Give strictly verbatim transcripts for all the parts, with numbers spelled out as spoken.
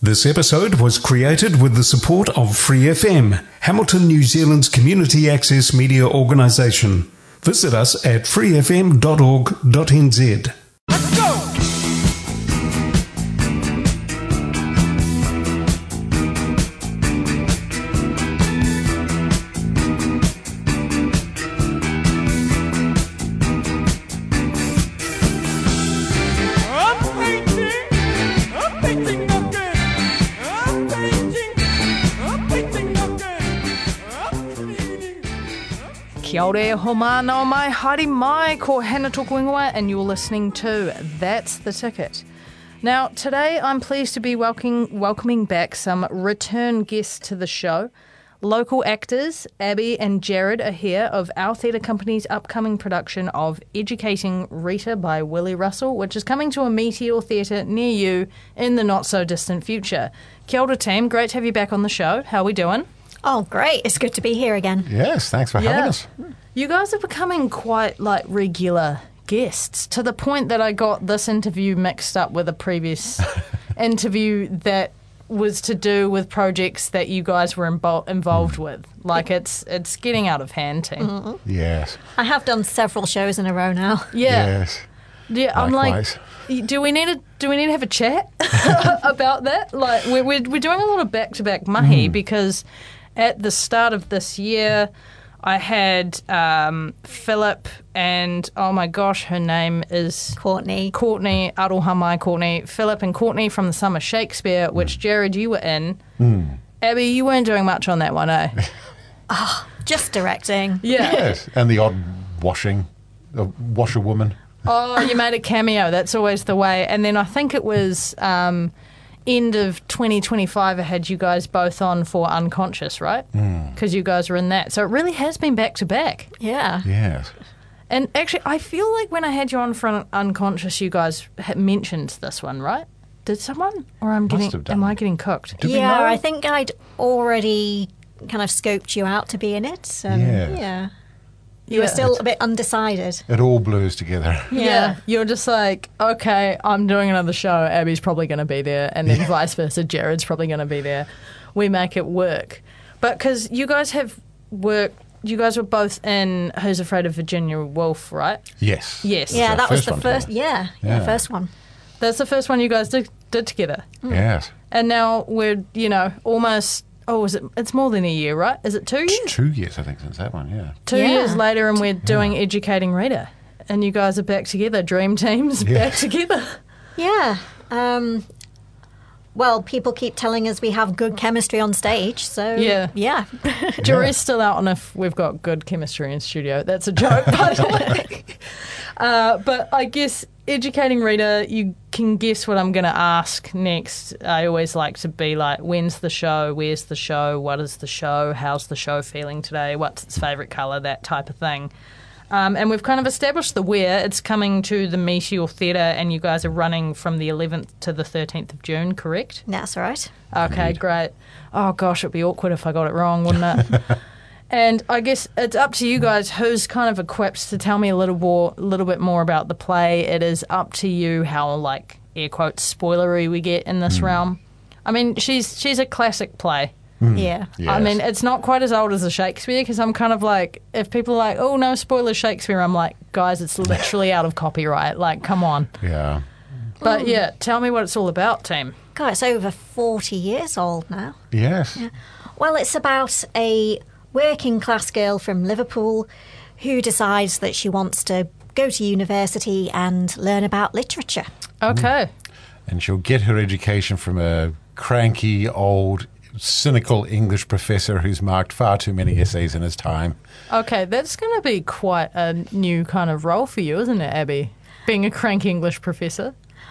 This episode was created with the support of Free F M, Hamilton, New Zealand's community access media organisation. Visit us at free f m dot org dot n z. Let's go! Kia ora homana mai, haere mai, ko hana tōku ingoa, and you're listening to That's the Ticket. Now, today I'm pleased to be welcoming, welcoming back some return guests to the show. Local actors Abby and Jared are here of our theatre company's upcoming production of Educating Rita by Willie Russell, which is coming to a Meteor Theatre near you in the not-so-distant future. Kia ora team, great to have you back on the show. How are we doing? Oh, great. It's good to be here again. Yes, thanks for Yeah. having us. You guys are becoming quite like regular guests to the point that I got this interview mixed up with a previous interview that was to do with projects that you guys were invo- involved with. Like it's it's getting out of hand, team. Mm-hmm. Yes. I have done several shows in a row now. Yeah. Yes. Yeah, I'm Likewise. like, do we need to do we need to have a chat about that? Like, we're we're, we're doing a lot of back to back mahi because at the start of this year, I had um, Philip and oh my gosh, her name is Courtney. Courtney Aroha mai Courtney. Philip and Courtney from the Summer Shakespeare, which Jared you were in. Mm. Abby, you weren't doing much on that one, eh? Oh, just directing. Yeah. Yes. And the odd washing, the washerwoman. Oh, you made a cameo. That's always the way. And then I think it was um, end of twenty twenty-five I had you guys both on for Unconscious, right? Because mm. you guys were in that. So it really has been back to back. Yeah. Yes. And actually, I feel like when I had you on for un- Unconscious, you guys had mentioned this one, right? Did someone? Or I'm Must getting, have done. am I getting cooked? Did we yeah, know? I think I'd already kind of scoped you out to be in it. Um, Yeah. Yeah. You Yeah. were still a bit undecided. It all blues together. Yeah. You're just like, okay, I'm doing another show. Abby's probably going to be there. And then vice versa. Jared's probably going to be there. We make it work. But because you guys have worked, you guys were both in Who's Afraid of Virginia Woolf, right? Yes. Yes. Yeah, our that was first the one first. together. Yeah, yeah, Yeah. first one. That's the first one you guys did, did together. Yes. And now we're, you know, almost, oh, is it, it's more than a year, right? Is it two years? It's two years, I think, since that one, yeah. Two Yeah. years later, and we're doing Educating Rita. And you guys are back together. Dream team's Yeah. back together. Yeah. Um, well, people keep telling us we have good chemistry on stage, so Yeah. yeah. Jury's still out on if we've got good chemistry in studio. That's a joke, by the way. Uh, but I guess Educating Rita, you can guess what I'm going to ask next. I always like to be like, when's the show? Where's the show? What is the show? How's the show feeling today? What's its favourite colour? That type of thing. Um, and we've kind of established the where. It's coming to the Meteor Theatre, and you guys are running from the eleventh to the thirteenth of June, correct? That's right. Okay, great. Oh, gosh, it'd be awkward if I got it wrong, wouldn't it? And I guess it's up to you guys who's kind of equipped to tell me a little more, little bit more about the play. It is up to you how, like, air quotes, spoilery we get in this realm. I mean, she's she's a classic play. Yeah. Yes. I mean, it's not quite as old as the Shakespeare because I'm kind of like, if people are like, oh, no, spoilers Shakespeare, I'm like, guys, it's literally out of copyright. Like, come on. Yeah. But, yeah, tell me what it's all about, team. God, it's over forty years old now. Yes. Well, it's about a working class girl from Liverpool who decides that she wants to go to university and learn about literature. Okay. And she'll get her education from a cranky, old, cynical English professor who's marked far too many essays in his time. Okay, that's going to be quite a new kind of role for you, isn't it, Abby? Being a cranky English professor.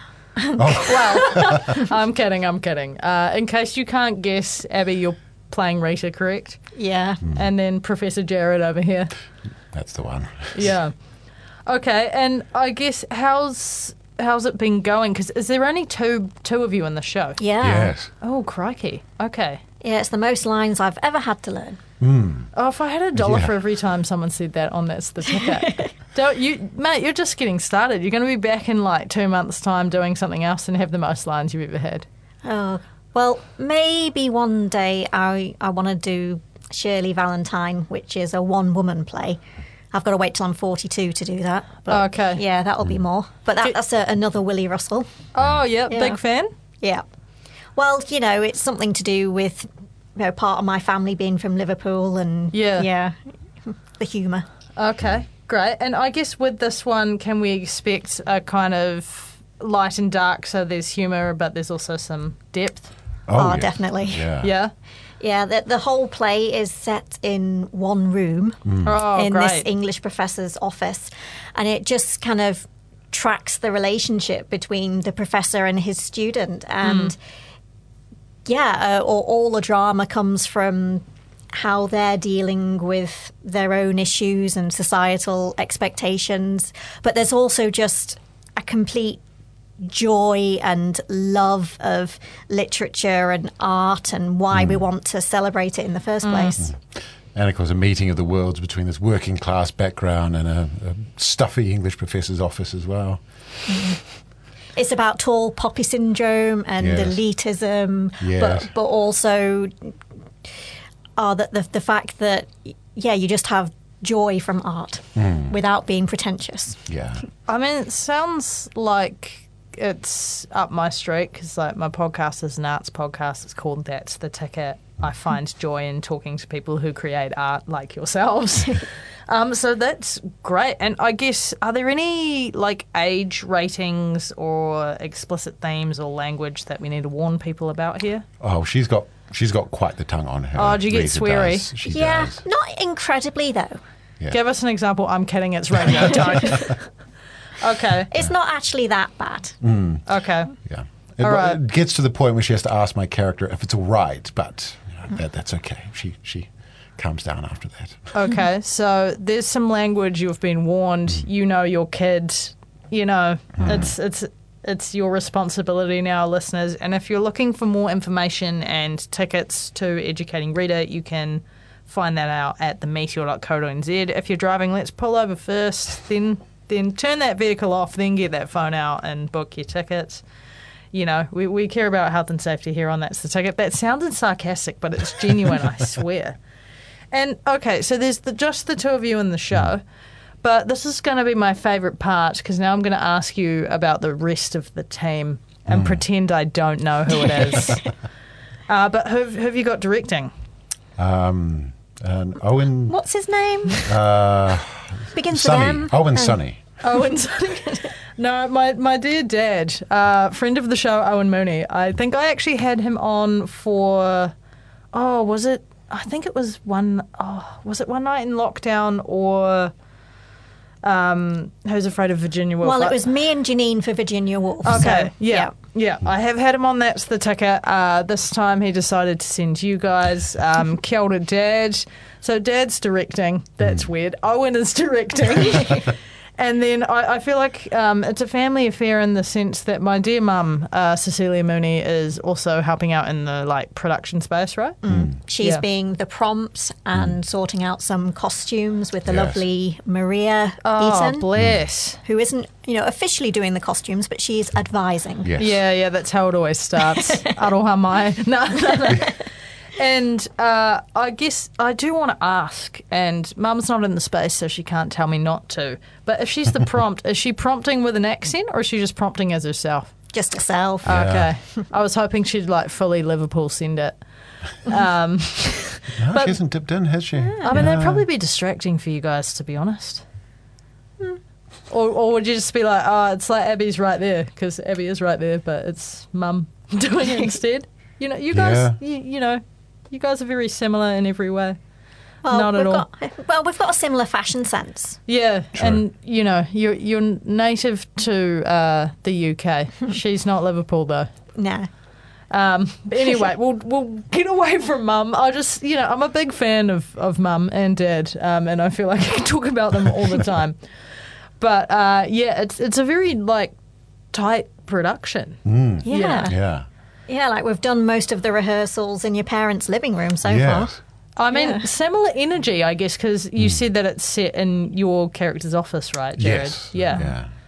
Well, I'm kidding, I'm kidding. Uh, in case you can't guess, Abby, you're playing Rita, correct? Yeah. And then Professor Jared over here. That's the one. Yeah. Okay, and I guess how's how's it been going? Because is there only two two of you in the show? Yeah. Yes. Oh, crikey. Okay. Yeah, it's the most lines I've ever had to learn. Oh, if I had a dollar Yeah. for every time someone said that on That's the Ticket. Don't you, mate, you're just getting started. You're going to be back in like two months' time doing something else and have the most lines you've ever had. Oh, Well, maybe one day I, I want to do Shirley Valentine, which is a one-woman play. I've got to wait till I'm forty-two to do that. But Okay. Yeah, that'll be more. But that, that's a, another Willie Russell. Oh, yeah, Yeah. big fan. Yeah. Well, you know, it's something to do with, you know, part of my family being from Liverpool and, Yeah. yeah, the humour. Okay, great. And I guess with this one, can we expect a kind of light and dark, so there's humour, but there's also some depth? Oh, yeah. definitely. Yeah. Yeah? Yeah, the, the whole play is set in one room Oh, in great. this English professor's office. And it just kind of tracks the relationship between the professor and his student. And yeah, uh, all, all the drama comes from how they're dealing with their own issues and societal expectations. But there's also just a complete joy and love of literature and art and why we want to celebrate it in the first place. And of course, a meeting of the worlds between this working class background and a, a stuffy English professor's office as well. It's about tall poppy syndrome and Yes. elitism, Yes. but but also uh, the, the the fact that yeah, you just have joy from art without being pretentious. Yeah. I mean, it sounds like it's up my street because, like, my podcast is an arts podcast. It's called That's the Ticket. I find joy in talking to people who create art like yourselves. um, so that's great. And I guess, are there any, like, age ratings or explicit themes or language that we need to warn people about here? Oh, she's got she's got quite the tongue on her. Oh, do you get Rita sweary? does. She yeah, does. not incredibly though. Yeah. Give us an example. I'm kidding. It's radio. Don't. Okay. It's not actually that bad. Okay. Yeah. It, All right. it gets to the point where she has to ask my character if it's all right, but you know, that, that's okay. She she calms down after that. Okay, so there's some language you've been warned. You know your kid. You know it's it's it's your responsibility now, listeners. And if you're looking for more information and tickets to Educating Rita, you can find that out at the meteor dot co dot n z. If you're driving, let's pull over first, then then turn that vehicle off, then get that phone out and book your tickets. You know, we, we care about health and safety here on That's the Ticket. That sounded sarcastic, but it's genuine, I swear. And, okay, so there's the, just the two of you in the show, but this is going to be my favourite part because now I'm going to ask you about the rest of the team and pretend I don't know who it is. uh, but who, who have you got directing? Um, and Owen What's his name? uh, Begins Sonny. with M. Owen Oh. Sonny. Owen Sonny. No, my, my dear dad, uh, friend of the show, Owen Mooney. I think I actually had him on for, oh, was it, I think it was one, oh, was it One Night in Lockdown or um, Who's Afraid of Virginia Woolf? Well, it I- was me and Janine for Virginia Woolf. Okay, so, yeah, yeah. I have had him on That's the Ticket. Uh, this time he decided to send you guys. Um, Kia ora, Dad. So Dad's directing. That's weird. Owen is directing. And then I, I feel like um, it's a family affair in the sense that my dear mum, uh, Cecilia Mooney, is also helping out in the like production space, right? She's Yeah. being the prompt and sorting out some costumes with the Yes. lovely Maria Oh, Eaton, bless. who isn't, you know, officially doing the costumes, but she's advising. Yes. Yeah, yeah, that's how it always starts. Aroha mai. No, no, no. And uh, I guess I do want to ask, and Mum's not in the space, so she can't tell me not to. But if she's the prompt, is she prompting with an accent, or is she just prompting as herself? Just herself. Yeah. Okay, I was hoping she'd like fully Liverpool send it. Um, No, But- she hasn't dipped in, has she? I mean, that'd probably be distracting for you guys, to be honest. Or, or would you just be like, oh, it's like Abby's right there, because Abby is right there, but it's Mum doing it instead? You know, you guys, Yeah. you, you know, you guys are very similar in every way. Well, Not at we've all. Got, well, we've got a similar fashion sense. Yeah, True. and you know, you're you're native to uh, the U K. She's not Liverpool though. No. Um, but anyway, we'll we'll get away from Mum. I just, you know, I'm a big fan of, of Mum and Dad, um, and I feel like I can talk about them all the time. But uh, yeah, it's it's a very like tight production. Yeah. Yeah. yeah. Yeah. like we've done most of the rehearsals in your parents' living room so Yes. far. I mean, Yeah. similar energy, I guess, because you said that it's set in your character's office, right, Jared? Yes. Yeah. Yeah.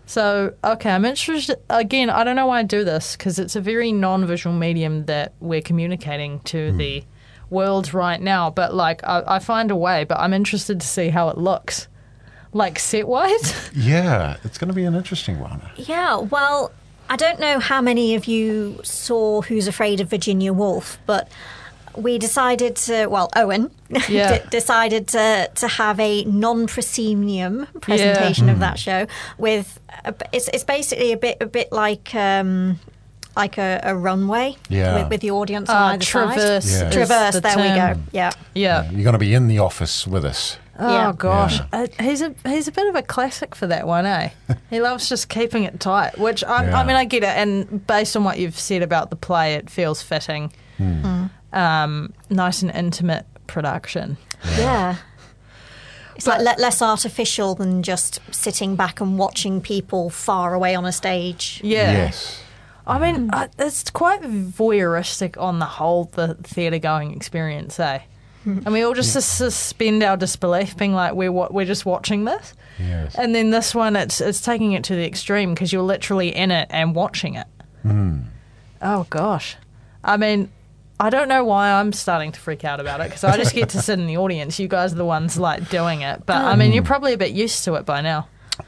So, okay, I'm interested. Again, I don't know why I do this, because it's a very non-visual medium that we're communicating to mm. the world right now. But, like, I, I find a way, but I'm interested to see how it looks. Like, set-wise? Yeah, it's going to be an interesting one. Yeah, well, I don't know how many of you saw Who's Afraid of Virginia Woolf, but we decided to, well, Owen yeah. d- decided to, to have a non-proscenium presentation yeah. of that show with, a, it's it's basically a bit a bit like um, like a, a runway yeah. with, with the audience uh, on either traverse side. Yeah. Traverse, the there term. we go. Yeah. Yeah. You're going to be in the office with us. Oh, Yeah. gosh. Yeah. Uh, he's a he's a bit of a classic for that one, eh? He loves just keeping it tight, which, I, Yeah. I mean, I get it. And based on what you've said about the play, it feels fitting. Hmm. Um, nice and intimate production. Yeah. It's like le- less artificial than just sitting back and watching people far away on a stage. Yeah. Yes. I mean, uh, it's quite voyeuristic on the whole, the theatre-going experience, eh? And we all just sus- suspend our disbelief, being like, we're wa- we're just watching this. Yes. And then this one, it's it's taking it to the extreme because you're literally in it and watching it. Mm. Oh, gosh. I mean, I don't know why I'm starting to freak out about it because I just get to sit in the audience. You guys are the ones, like, doing it. But, I mean, you're probably a bit used to it by now.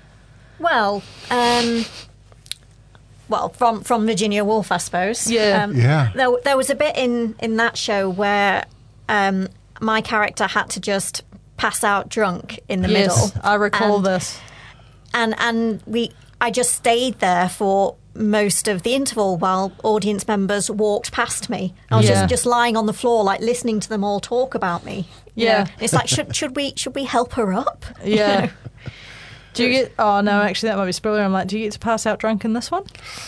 Well, um, well, from, from Virginia Woolf, I suppose. Yeah. Um, Yeah. There, there was a bit in, in that show where um, my character had to just pass out drunk in the Yes, middle. I recall and, this. And and we, I just stayed there for most of the interval while audience members walked past me. I was Yeah. just, just lying on the floor, like listening to them all talk about me. You Yeah. know? It's like, should should we should we help her up? You Yeah. know? Do you get... Oh, no, actually, that might be spoiler. I'm like, do you get to pass out drunk in this one?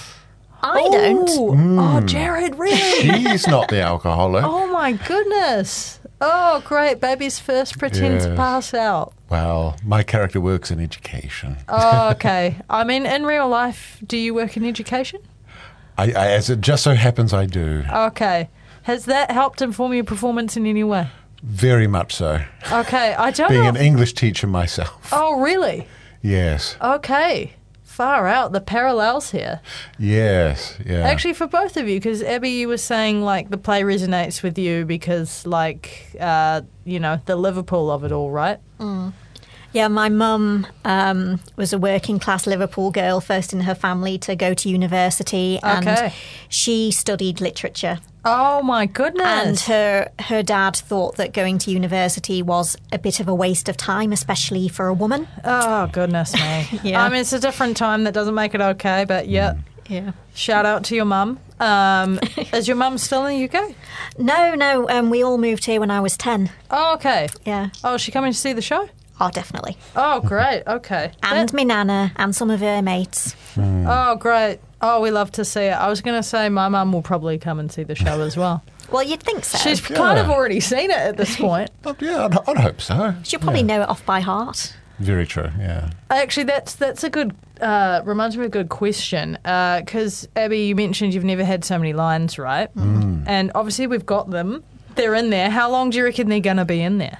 I don't. Oh, oh, Jared, really? She's not the alcoholic. Oh, my goodness. Oh, great. Baby's first pretend to Yes. pass out. Well, my character works in education. Oh, okay. I mean, in real life, do you work in education? I, I, as it just so happens, I do. Okay. Has that helped inform your performance in any way? Very much so. Okay, I don't Being know. an English teacher myself. Oh, really? Yes. Okay. Far out. The parallels here. Yes. Yeah. Actually, for both of you, because Abby, you were saying, like, the play resonates with you because, like, uh, you know, the Liverpool of it all, right? Yeah, my mum um, was a working class Liverpool girl, first in her family to go to university, and Okay. she studied literature. Oh, my And goodness. her her dad thought that going to university was a bit of a waste of time, especially for a woman. Oh, goodness me. Yeah. I mean, it's a different time. That doesn't make it okay, but yeah. Yeah. Shout out to your mum. Um, is your mum still in the U K? No, no, um, we all moved here when I was ten. Oh, okay. Yeah. Oh, is she coming to see the show? Oh, definitely. Oh, great. Okay. And That- me nana and some of her mates. oh, great. Oh, we love to see it. I was going to say my mum will probably come and see the show as well. Well, you'd think so. She's kind of Yeah. already seen it at this point. Oh, yeah, I'd, I'd hope so. She'll probably Yeah. know it off by heart. Very true, yeah. Actually, that's that's a good, uh, reminds me of a good question. Because, Abby, you mentioned you've never had so many lines, right? Mm. And obviously we've got them. They're in there. How long do you reckon they're going to be in there?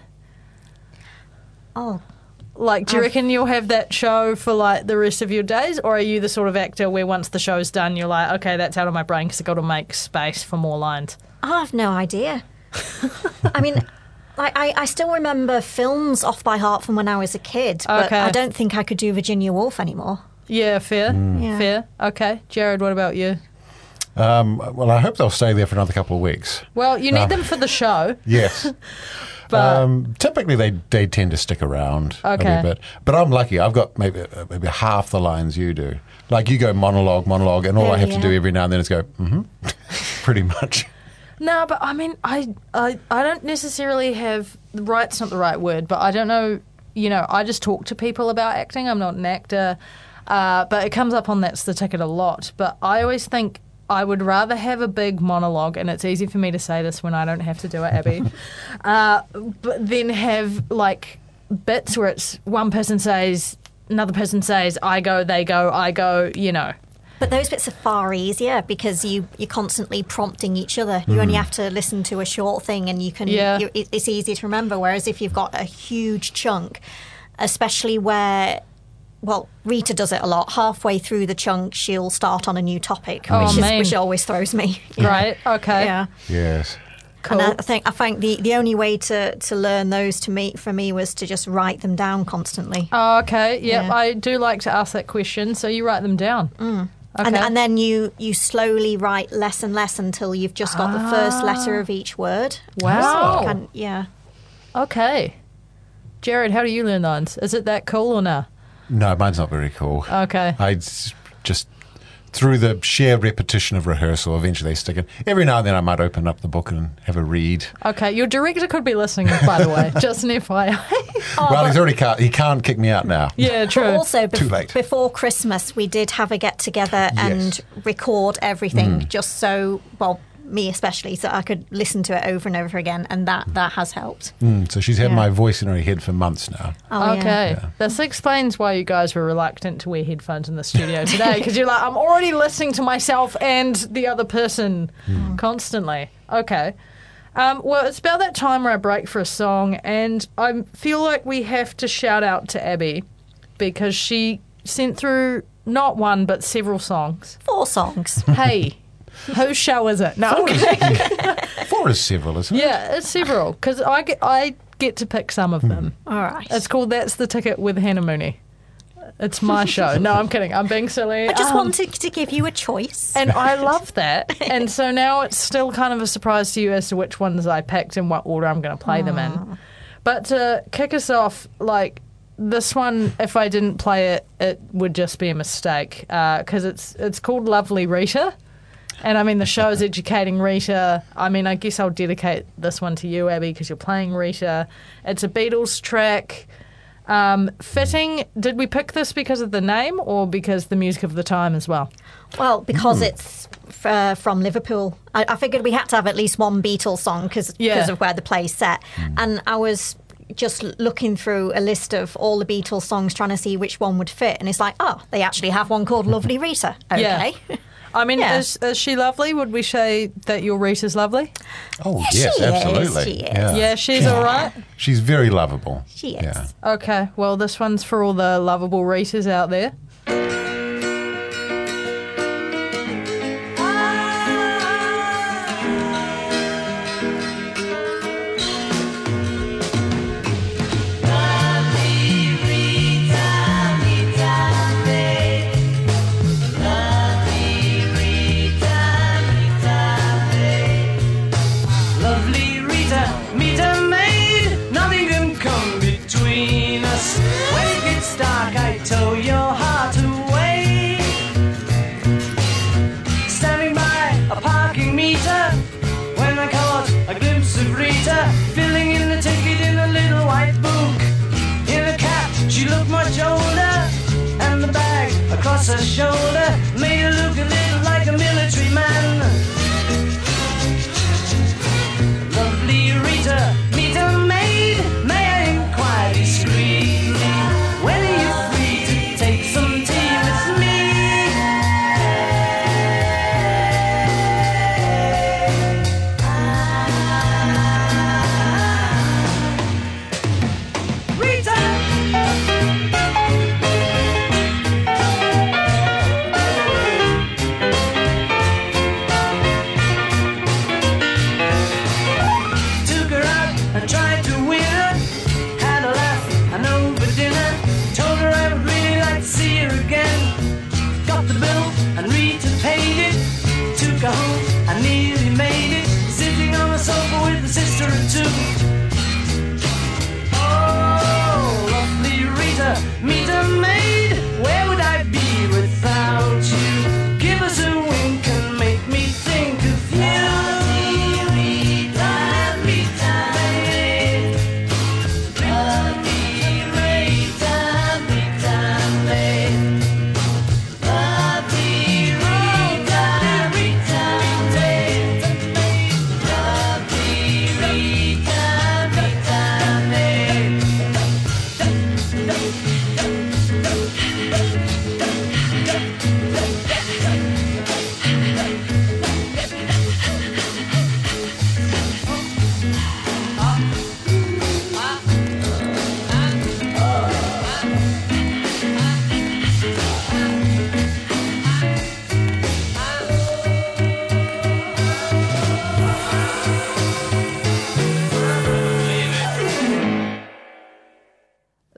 Oh, Like, do you I've- reckon you'll have that show for, like, the rest of your days? Or are you the sort of actor where once the show's done, you're like, okay, that's out of my brain because I've got to make space for more lines? I have no idea. I mean, like I, I still remember films off by heart from when I was a kid, but Okay. I don't think I could do Virginia Woolf anymore. Yeah, fair. Yeah. Fair. Okay. Jared, what about you? Um, well, I hope they'll stay there for another couple of weeks. Well, you need Um, them for the show. Yes. But um, typically, they they tend to stick around Okay. a wee bit. But I'm lucky. I've got maybe uh, maybe half the lines you do. Like you go monologue, monologue, and all Oh, I have to yeah. do every now and then is go, mm-hmm, pretty much. no, but I mean, I, I, I don't necessarily have right's not the right word, but I don't know. You know, I just talk to people about acting. I'm not an actor, uh, but it comes up on That's the Ticket a lot. But I always think I would rather have a big monologue, and it's easy for me to say this when I don't have to do it, Abby. uh, but then have like bits where it's one person says, another person says, I go, they go, I go. You know. But those bits are far easier because you, you're constantly prompting each other. You only have to listen to a short thing and you can. Yeah. You, it- it's easy to remember. Whereas if you've got a huge chunk, especially where well, Rita does it a lot. Halfway through the chunk, she'll start on a new topic, Oh, which, is, man. which always throws me. Right. Okay. Yeah. Yes. Cool. And I think I think the, the only way to, to learn those to me for me was to just write them down constantly. Oh, okay. Yep. Yeah. I do like to ask that question. So you write them down. Mm. Okay. And, and then you, you slowly write less and less until you've just got the first letter of each word. Wow. So you can- yeah. Okay. Jared, how do you learn those? Is it that cool or no? No, mine's not very cool. Okay. I s- just, through the sheer repetition of rehearsal, eventually they stick in. Every now and then I might open up the book and have a read. Okay. Your director could be listening, by the way. Just an F Y I. well, he's already can't, he can't kick me out now. Yeah, true. But also, Too bef- late. before Christmas, we did have a get together and record everything, just so, well, me especially, so I could listen to it over and over again, and that, that has helped. Mm, so she's had Yeah. my voice in her head for months now. Oh, yeah. Okay. This explains why you guys were reluctant to wear headphones in the studio today, because you're like, I'm already listening to myself and the other person constantly. Okay. Um, well, it's about that time where I break for a song, and I feel like we have to shout out to Abby because she sent through not one but several songs. Four songs. Hey, whose show is it? No, I'm kidding. Four is several, isn't it? Yeah, it's several because I get, I get to pick some of them. All right. It's called That's the Ticket with Hannah Mooney. It's my show. No, I'm kidding. I'm being silly. I just Um, wanted to give you a choice. And I love that. And so now it's still kind of a surprise to you as to which ones I picked and what order I'm going to play them in. But to kick us off, like, this one, if I didn't play it, it would just be a mistake because it's it's called Lovely Rita. And I mean, the show is educating Rita. I mean, I guess I'll dedicate this one to you, Abby, because you're playing Rita. It's a Beatles track. Um, fitting. Did we pick this because of the name or because the music of the time as well? Well, because it's f- uh, from Liverpool, I, I figured we had to have at least one Beatles song because Yeah. of where the play's set. And I was just looking through a list of all the Beatles songs trying to see which one would fit. And it's like, oh, they actually have one called Lovely Rita. Okay. Yeah. I mean, Yeah. is, is she lovely? Would we say that your Rita's lovely? Oh, Yeah, yes, she is, absolutely. she is. Yeah. Yeah, she's all right. She's very lovable. She is. Yeah. Okay, well, this one's for all the lovable Ritas out there. Lovely Rita, meet a maid, nothing can come between us. When it gets dark, I tow your heart away. Standing by a parking meter, when I caught a glimpse of Rita, filling in the ticket in a little white book. In a cap, she looked much older, and the bag across her shoulder made her look a little like a military man. Lovely Rita, meet a maid. May I inquire discreetly, when are you free to take some tea with me? Rita!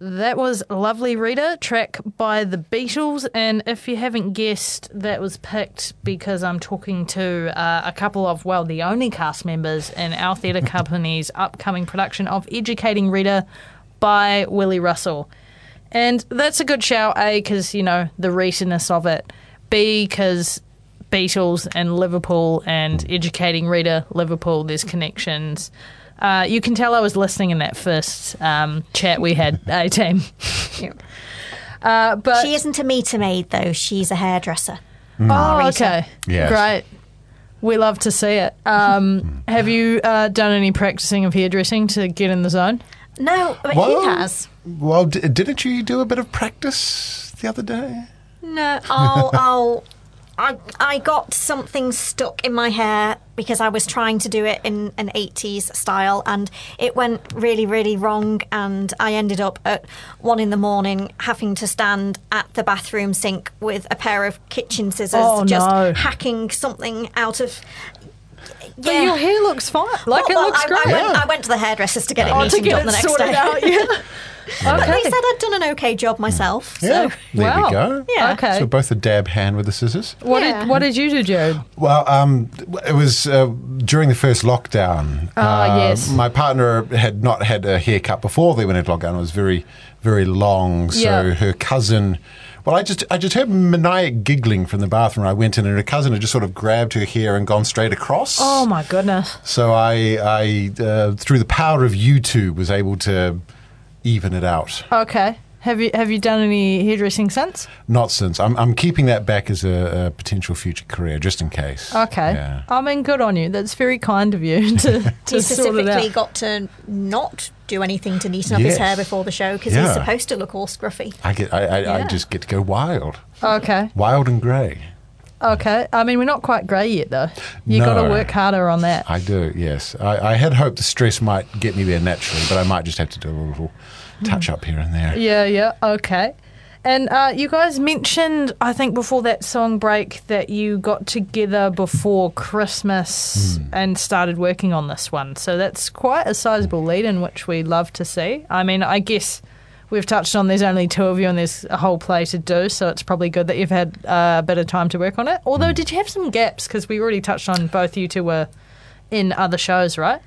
that was Lovely Rita, track by the Beatles. And if you haven't guessed, that was picked because I'm talking to uh, a couple of, well, the only cast members in our theatre company's upcoming production of Educating Rita by Willie Russell. And that's a good shout, A, because, you know, the Rita-ness of it. B, because Beatles and Liverpool and Educating Rita, Liverpool, there's connections. Uh, you can tell I was listening in that first um, chat we had, A-Team. Yeah. Uh, but She isn't a meter maid, though. She's a hairdresser. Oh, Rita. okay. Yes. Great. We love to see it. Um, have you uh, done any practicing of hairdressing to get in the zone? No, but Well- he has. Well, d- didn't you do a bit of practice the other day? No, I'll, I'll, I, I got something stuck in my hair because I was trying to do it in an eighties style, and it went really, really wrong, and I ended up at one in the morning having to stand at the bathroom sink with a pair of kitchen scissors, Oh, just no. hacking something out of... But your hair looks fine. Like, Well, it well, looks I, great. I, went, Yeah. I went to the hairdressers to get it Oh, to neatened get up it the next sorted day. out, yeah. But they Okay. said I'd done an okay job myself. Yeah, So. there Wow. we go. Yeah. Okay. So both a dab hand with the scissors. What Yeah. did What did you do, Jared? Well, um, it was uh, during the first lockdown. Ah, Uh, yes. My partner had not had a haircut before they went into lockdown. It was very, very long. So Yeah. her cousin. Well, I just I just heard maniac giggling from the bathroom. I went in, and her cousin had just sort of grabbed her hair and gone straight across. Oh, my goodness. So I, I uh, through the power of YouTube, was able to even it out. Okay. Have you Have you done any hairdressing since? Not since. I'm, I'm keeping that back as a, a potential future career, just in case. Okay. Yeah. I mean, good on you. That's very kind of you to, to He sort it specifically out. got to not do anything to neaten up his Yes. hair before the show because Yeah. he's supposed to look all scruffy. I get. I, I, I Yeah. just get to go wild, Okay. wild and grey. Okay. I mean, we're not quite grey yet, though. You got to No. work harder on that. I do. Yes. I, I had hoped the stress might get me there naturally, but I might just have to do a little touch up here and there. Yeah, yeah, okay. And uh, you guys mentioned, I think, before that song break that you got together before Christmas and started working on this one. So that's quite a sizable lead in, which we love to see. I mean, I guess we've touched on there's only two of you and there's a whole play to do, so it's probably good that you've had uh, a bit of time to work on it. Although, did you have some gaps? Because we already touched on both you two were in other shows, right?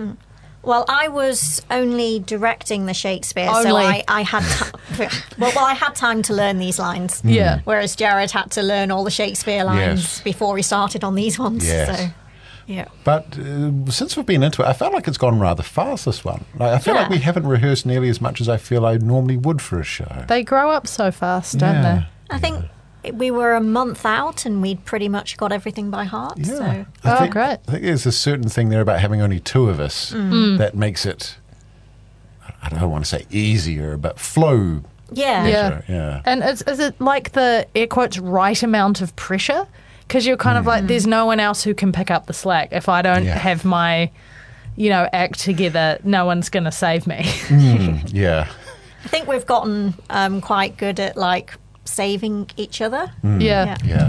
Well, I was only directing the Shakespeare, Only. so I, I had ti- well, well, I had time to learn these lines. Yeah. Whereas Jared had to learn all the Shakespeare lines Yes. before he started on these ones. Yes. So, yeah. But uh, since we've been into it, I felt like it's gone rather fast, this one. Like, I feel Yeah. like we haven't rehearsed nearly as much as I feel I normally would for a show. They grow up so fast, don't Yeah. I think we were a month out and we'd pretty much got everything by heart. Yeah. So I Oh, think, great. I think there's a certain thing there about having only two of us Mm. that makes it, I don't want to say easier, but flow yeah. Yeah. better. Yeah. And is, is it like the air quotes right amount of pressure? Because you're kind of like, there's no one else who can pick up the slack. If I don't Yeah. have my, you know, act together, no one's going to save me. Mm, yeah. I think we've gotten um, quite good at like saving each other. yeah. Yeah. Yeah.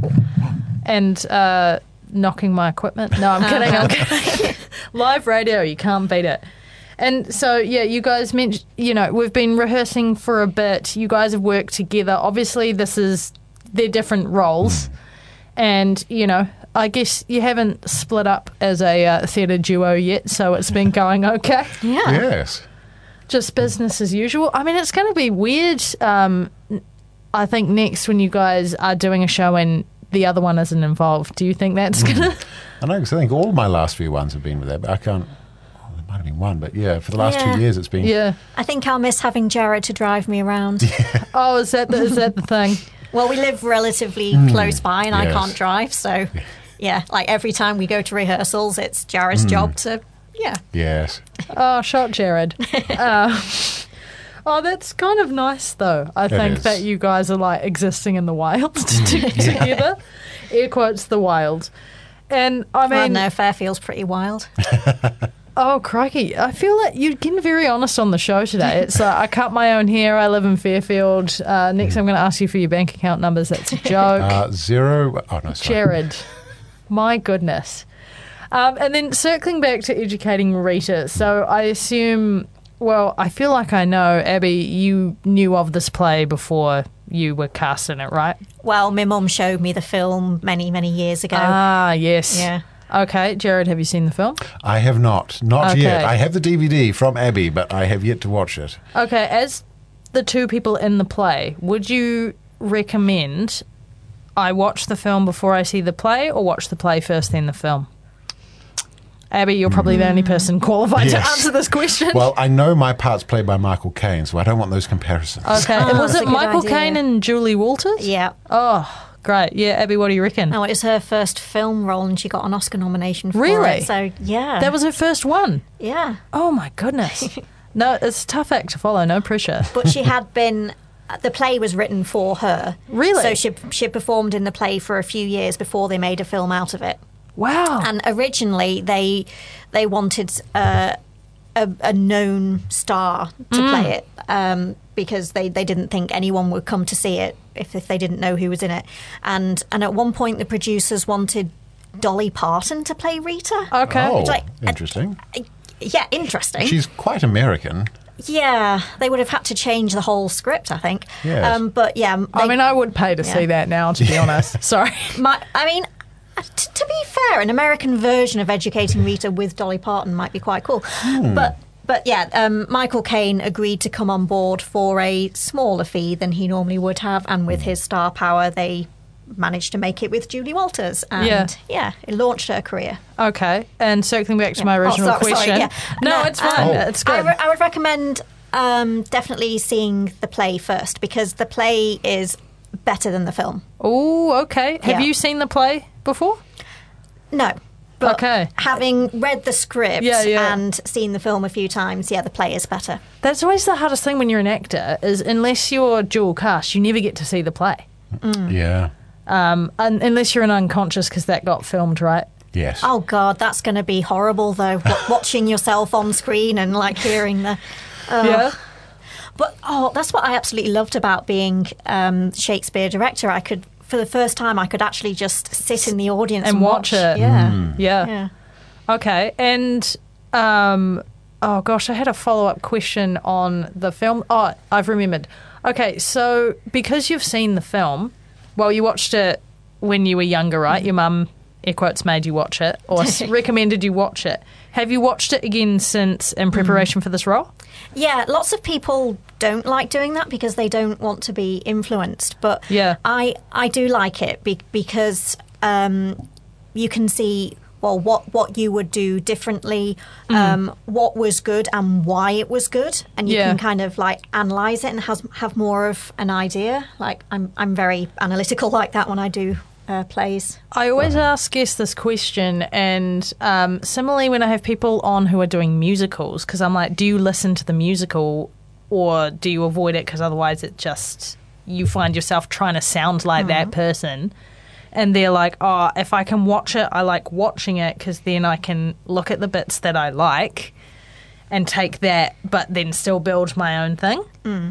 And uh, knocking my equipment. No, I'm kidding. I'm kidding. Live radio, you can't beat it. And so, yeah, you guys mentioned, you know, we've been rehearsing for a bit. You guys have worked together. Obviously, this is, they're different roles. And, you know, I guess you haven't split up as a uh, theatre duo yet, so it's been going okay. Yeah. Yes. Just business as usual. I mean, it's going to be weird, um, I think, next when you guys are doing a show and the other one isn't involved. Do you think that's going to... I know, because I think all my last few ones have been with that, but I can't. Oh, there might have been one, but yeah, for the last Yeah. two years it's been. Yeah. I think I'll miss having Jared to drive me around. Oh, is that the, is that the thing? Well, we live relatively close by and I yes. can't drive, so yeah, like every time we go to rehearsals, it's Jared's job to, yeah. Yes. Oh, shot Jared. uh, oh, that's kind of nice, though. I think is. that you guys are like existing in the wild t- together. Air quotes the wild. And I I mean, know, Fairfield's pretty wild. oh, crikey. I feel like you're getting very honest on the show today. It's like, I cut my own hair. I live in Fairfield. Uh, next, I'm going to ask you for your bank account numbers. That's a joke. Uh, zero. Oh, no, sorry. Jared. My goodness. Um, and then circling back to educating Rita. So I assume Well, I feel like I know, Abby, you knew of this play before you were cast in it, right? Well, my mum showed me the film many, many years ago. Ah, yes. Yeah. Okay, Jared, have you seen the film? I have not. Not Okay. yet. I have the D V D from Abby, but I have yet to watch it. Okay, as the two people in the play, would you recommend I watch the film before I see the play, or watch the play first, then the film? Abby, you're probably the only person qualified to Yes. answer this question. Well, I know my part's played by Michael Caine, so I don't want those comparisons. Okay, Ah, was that's it a good Michael idea. Caine and Julie Walters? Yeah. Oh, great. Yeah, Abby, what do you reckon? No, it was her first film role and she got an Oscar nomination for Really? it. So, yeah. That was her first one. Yeah. Oh, my goodness. No, it's a tough act to follow, no pressure. But she had been... The play was written for her. Really? So she, she performed in the play for a few years before they made a film out of it. Wow. And originally, they they wanted uh, a, a known star to Mm. play it um, because they, they didn't think anyone would come to see it if, if they didn't know who was in it. And and at one point, the producers wanted Dolly Parton to play Rita. Okay. Oh, It's like- interesting. Yeah, interesting. She's quite American. Yeah, they would have had to change the whole script, I think. Yes. Um, but yeah, they, I mean, I would pay to Yeah. see that now, to be honest. Sorry. my, I mean, uh, t- to be fair, an American version of Educating Rita with Dolly Parton might be quite cool. But but yeah, um, Michael Caine agreed to come on board for a smaller fee than he normally would have, and with his star power, they managed to make it with Julie Walters, and Yeah. yeah, it launched her career. Okay. And circling back to my Oh, original sorry, sorry, question. yeah. No, No, it's fine. um, It's good. I, re- I would recommend um, definitely seeing the play first because the play is better than the film. Oh, okay. Have Yeah. you seen the play before? No. But Okay. having read the script Yeah, yeah. and seen the film a few times, yeah, the play is better. That's always the hardest thing when you're an actor, is unless you're dual cast, you never get to see the play. Yeah. Um, un- unless you're an unconscious, because that got filmed, right? Yes. Oh God, that's going to be horrible though. wa- watching yourself on screen and like hearing the. Oh. Yeah. But oh, that's what I absolutely loved about being um, Shakespeare director. I could, for the first time, I could actually just sit in the audience And and, watch it. Yeah. Yeah. Yeah. Okay. And, um, oh gosh, I had a follow up question on the film. Oh, I've remembered. Okay, so because you've seen the film, well, you watched it when you were younger, right? Your mum, air quotes, made you watch it or s- recommended you watch it. Have you watched it again since in preparation for this role? Yeah, lots of people don't like doing that because they don't want to be influenced. But Yeah. I I do like it be- because um, you can see well what what you would do differently, um, what was good and why it was good, and you Yeah. can kind of like analyze it and has have more of an idea. Like I'm I'm very analytical like that when I do uh, plays. I always ask guests this question, and um, similarly when I have people on who are doing musicals, because I'm like, do you listen to the musical or do you avoid it because otherwise it just, you find yourself trying to sound like that person? And they're like, oh, if I can watch it, I like watching it because then I can look at the bits that I like and take that, but then still build my own thing.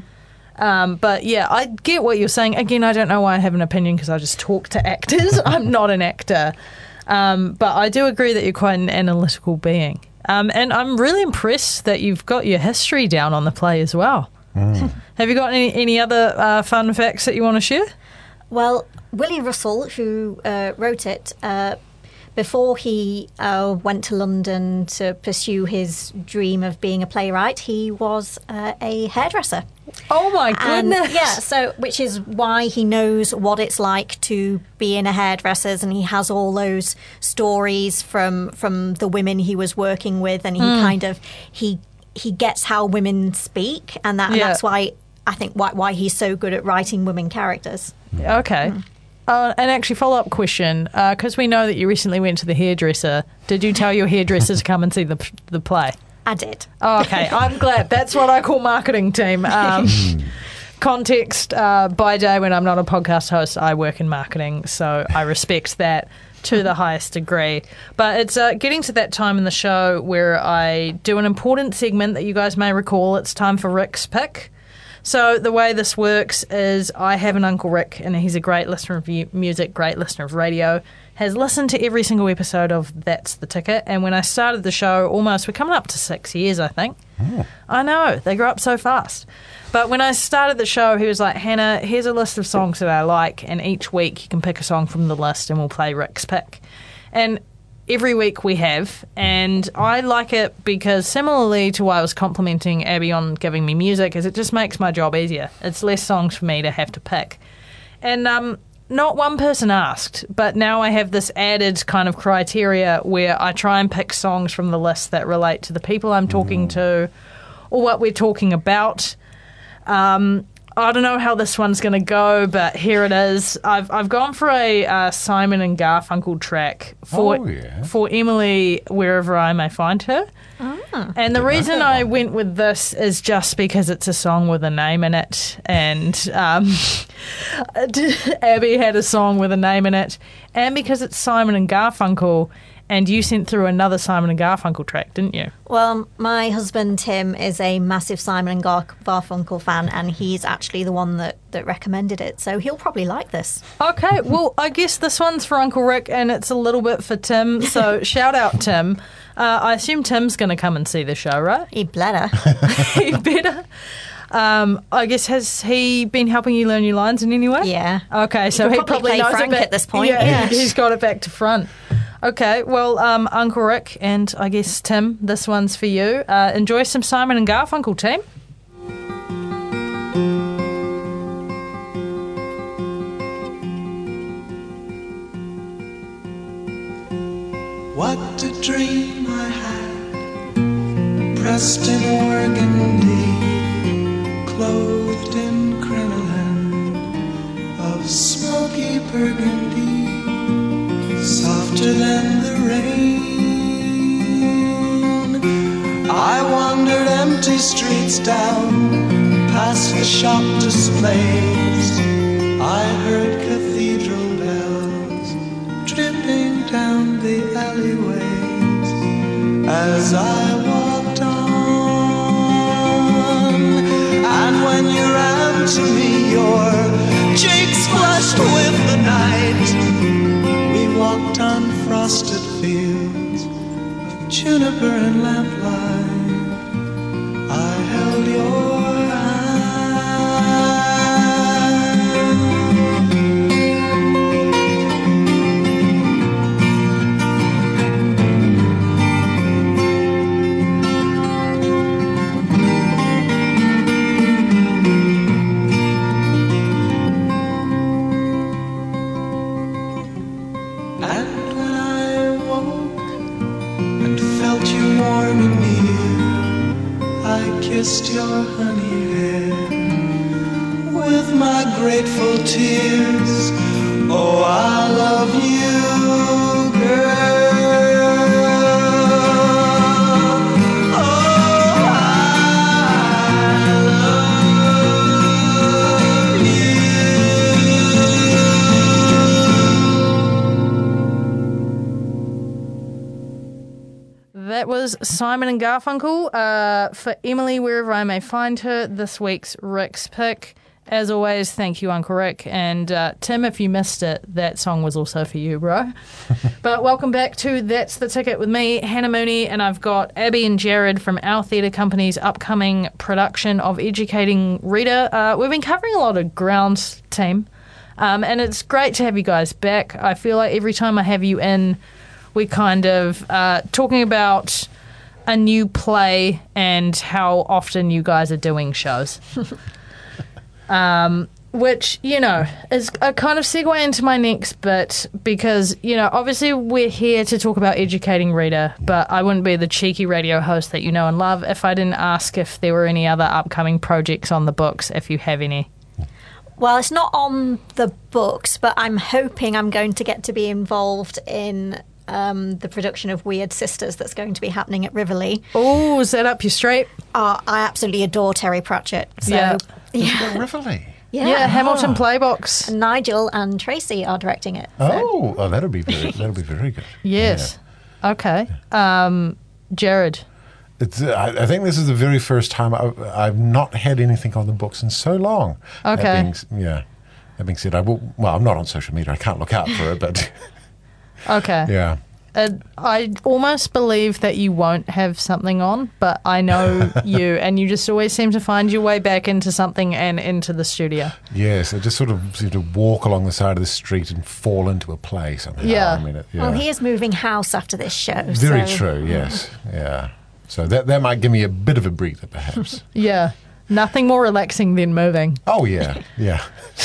Um, but yeah, I get what you're saying. Again, I don't know why I have an opinion because I just talk to actors. I'm not an actor. Um, but I do agree that you're quite an analytical being. Um, and I'm really impressed that you've got your history down on the play as well. Have you got any, any other uh, fun facts that you want to share? Well, Willie Russell, who uh, wrote it, uh, before he uh, went to London to pursue his dream of being a playwright, he was uh, a hairdresser. Oh my And, goodness. yeah, so which is why he knows what it's like to be in a hairdresser's, and he has all those stories from from the women he was working with, and he Hmm. kind of he he gets how women speak, and that and Yeah. that's why I think why why he's so good at writing women characters. Okay. Uh, and actually, follow-up question, because we know that you recently went to the hairdresser. Did you tell your hairdresser to come and see the the play? I did. Oh, okay, I'm glad. That's what I call marketing team. Um, context, uh, by day when I'm not a podcast host, I work in marketing, so I respect that to the highest degree. But it's uh, getting to that time in the show where I do an important segment that you guys may recall. It's time for Rick's Pick. So the way this works is I have an Uncle Rick, and he's a great listener of mu- music, great listener of radio. has listened to every single episode of That's the Ticket. And when I started the show, almost, we're coming up to six years, I think. Oh. I know, they grow up so fast. But when I started the show, he was like, Hannah, here's a list of songs that I like, and each week you can pick a song from the list and we'll play Rick's Pick. And every week we have, and I like it because similarly to why I was complimenting Abby on giving me music, is it just makes my job easier. It's less songs for me to have to pick. And um, not one person asked, but now I have this added kind of criteria where I try and pick songs from the list that relate to the people I'm talking mm. to or what we're talking about. Um, I don't know how this one's going to go, but here it is. I've I've gone for a uh, Simon and Garfunkel track for oh, yeah. for Emily, Wherever I May Find Her. Ah. And the reason I went with this is just because it's a song with a name in it, and um, Abby had a song with a name in it, and because it's Simon and Garfunkel. And you sent through another Simon and Garfunkel track, didn't you? Well, my husband Tim is a massive Simon and Gar- Garfunkel fan, and he's actually the one that, that recommended it, so he'll probably like this. Okay, well, I guess this one's for Uncle Rick, and it's a little bit for Tim, so shout out, Tim. Uh, I assume Tim's going to come and see the show, right? He better. He better. Um, I guess, has he been helping you learn your lines in any way? Yeah. Okay, so he, he probably play knows Frank it back, at this point. Yeah, Yeah. He's got it back to front. Okay, well, um, Uncle Rick and I guess Tim, this one's for you. Uh, enjoy some Simon and Garfunkel, team. What a dream I had, pressed in organdy, clothed in crinoline of smoky burgundy. Softer than the rain, I wandered empty streets down, past the shop displays. I heard cathedral bells dripping down the alleyways as I walked on. And when you ran to me, your cheeks flushed with the night. Walked on frosted fields of juniper and lamplight. I held your kissed your honey hair with my grateful tears. Oh, I love you, girl. Oh, I love you. That was Simon and Garfunkel uh, for Emily, Wherever I May Find Her, this week's Rick's Pick. As always, thank you, Uncle Rick. And uh, Tim, if you missed it, that song was also for you, bro. But welcome back to That's the Ticket with me, Hannah Mooney, and I've got Abby and Jared from our theatre company's upcoming production of Educating Rita. Uh, we've been covering a lot of ground, team, um, and it's great to have you guys back. I feel like every time I have you in, we kind of uh, talking about a new play and how often you guys are doing shows. um, which, you know, is a kind of segue into my next bit because, you know, obviously we're here to talk about Educating Rita, but I wouldn't be the cheeky radio host that you know and love if I didn't ask if there were any other upcoming projects on the books, if you have any. Well, it's not on the books, but I'm hoping I'm going to get to be involved in Um, the production of Weird Sisters that's going to be happening at Rivoli. Oh, is that up your street? Uh, I absolutely adore Terry Pratchett. So, yeah. yeah. Rivoli. Yeah. Yeah, Hamilton Playbox. Nigel and Tracy are directing it. So. Oh, oh, that'll be very, that'll be very good. Yes. Yeah. Okay. Um, Jared. It's, uh, I, I think this is the very first time I've, I've not had anything on the books in so long. Okay. That being, yeah. That being said, I will, well, I'm not on social media. I can't look out for it, but Okay. Yeah. Uh, I almost believe that you won't have something on, but I know you, and you just always seem to find your way back into something and into the studio. Yes, I just sort of seem to walk along the side of the street and fall into a play somehow. Yeah. I mean, it, yeah. Well, he is moving house after this show. Very so- true, yes. Yeah. So that that might give me a bit of a breather, perhaps. Yeah. Nothing more relaxing than moving. Oh, yeah, yeah.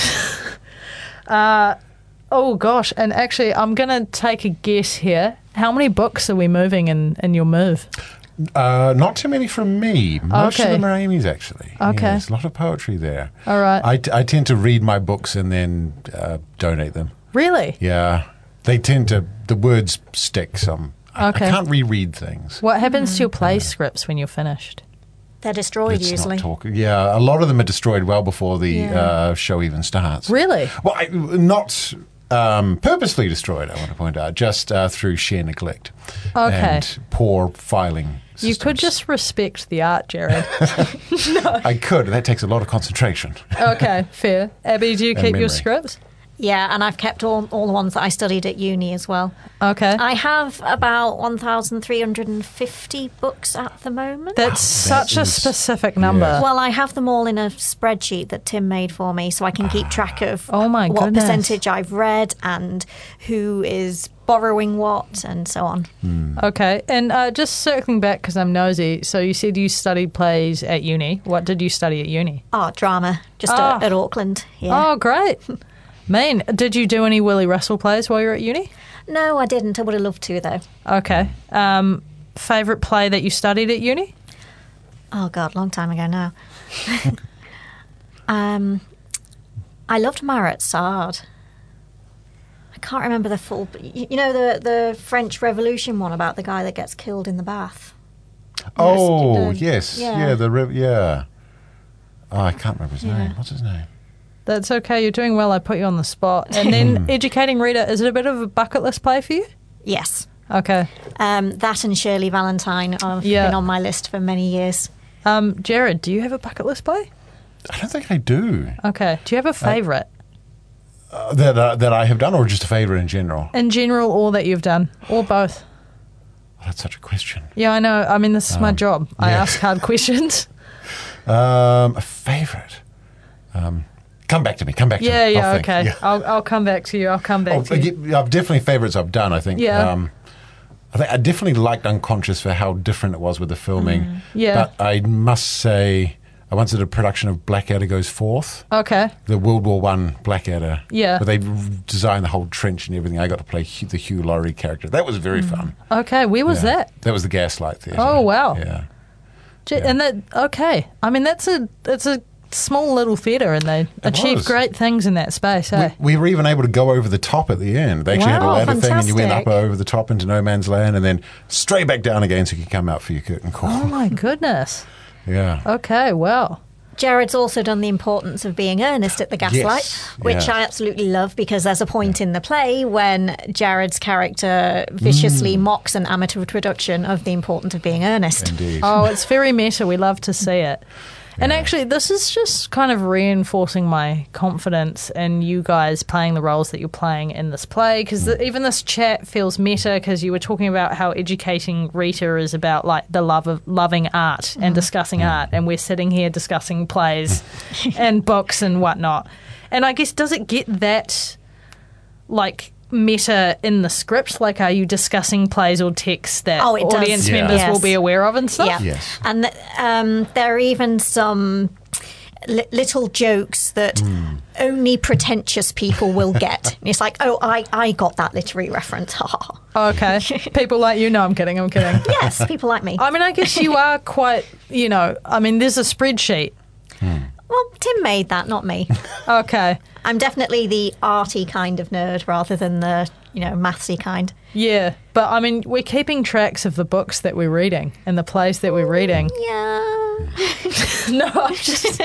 Oh, gosh. And actually, I'm going to take a guess here. How many books are we moving in, in your move? Uh, not too many from me. Most Okay. of them are Amy's, actually. Okay. Yeah, there's a lot of poetry there. All right. I, t- I tend to read my books and then uh, donate them. Really? Yeah. They tend to, the words stick some. I, Okay. I can't reread things. What happens to your play scripts when you're finished? They're destroyed Let's usually. not talk. Yeah, a lot of them are destroyed well before the Yeah. uh, show even starts. Really? Well, I, not um, purposely destroyed, I want to point out, just uh, through sheer neglect Okay. and poor filing systems. You could just respect the art, Jared. I could. That takes a lot of concentration. Okay, fair. Abby, do you And keep your memory. scripts? Yeah, and I've kept all, all the ones that I studied at uni as well. Okay. I have about one thousand three hundred fifty books at the moment. That's such a is- specific number. yeah. Well, I have them all in a spreadsheet that Tim made for me, so I can keep track of Oh my what goodness. percentage I've read and who is borrowing what and so on. Okay, and uh, just circling back because I'm nosy. So you said you studied plays at uni. What did you study at uni? Art drama, just Ah. at, at Auckland. Yeah. Oh, great. Mean, did you do any Willie Russell plays while you were at uni? No, I didn't. I would have loved to, though. Okay. Um, favourite play that you studied at uni? Oh, God, long time ago now. um, I loved Marat Sard. I can't remember the full... You you know the, the French Revolution one about the guy that gets killed in the bath? Oh, the- yes. yeah. Yeah, the rev- yeah. Oh, I can't remember his Yeah. name. What's his name? That's okay. You're doing well. I put you on the spot. And then Educating Rita, is it a bit of a bucket list play for you? Yes. Okay. Um, that and Shirley Valentine have Yeah. been on my list for many years. Um, Jared, do you have a bucket list play? I don't think I do. Okay. Do you have a favourite? Uh, that uh, that I have done, or just a favourite in general? In general, or that you've done? Or both? Oh, that's such a question. Yeah, I know. I mean, this is my Um, job. I yeah. ask hard questions. Um, a favourite. Um, come back to me. Come back to Yeah, me. yeah, I'll think. okay. Yeah. I'll, I'll come back to you. I'll come back Oh, to you. yeah, I've definitely favourites I've done. I think. Yeah. Um, I think I definitely liked Unconscious for how different it was with the filming. Mm. Yeah. But I must say, I once did a production of Blackadder Goes Forth, Okay. the World War One Blackadder. Yeah. Where they designed the whole trench and everything. I got to play Hugh- the Hugh Laurie character. That was very fun. Okay. Where was Yeah. that? That was the Gaslight Theatre. Oh, wow. Yeah. J- And that, okay. I mean, that's a, it's a small little theatre and they achieve was. great things in that space, eh? We, we were even able to go over the top at the end. They actually had a Wow, ladder thing, and you went up fantastic. over the top into no man's land, and then straight back down again, so you could come out for your curtain call. Oh, my goodness. Yeah. Okay, well. Jared's also done The Importance of Being Earnest at the Gaslight, Yes, which yeah. I absolutely love because there's a point in the play when Jared's character viciously mocks an amateur production of The Importance of Being Earnest. Indeed. Oh, it's very meta. We love to see it. And actually, this is just kind of reinforcing my confidence in you guys playing the roles that you're playing in this play. Because even this chat feels meta because you were talking about how Educating Rita is about like the love of loving art and discussing art, and we're sitting here discussing plays and books and whatnot. And I guess does it get that like meta in the script? Like, are you discussing plays or texts that Oh, it does. audience Yeah. members Yes. will be aware of and stuff? Yeah. Yes. And um, there are even some li- little jokes that only pretentious people will get. And it's like, oh, I, I got that literary reference. Okay. People like you. No, I'm kidding. I'm kidding. Yes, people like me. I mean, I guess you are quite, you know, I mean, there's a spreadsheet. Well, Tim made that, not me. Okay. I'm definitely the arty kind of nerd rather than the, you know, mathsy kind. Yeah. But I mean, we're keeping tracks of the books that we're reading and the plays that we're reading. Yeah. No, I'm just.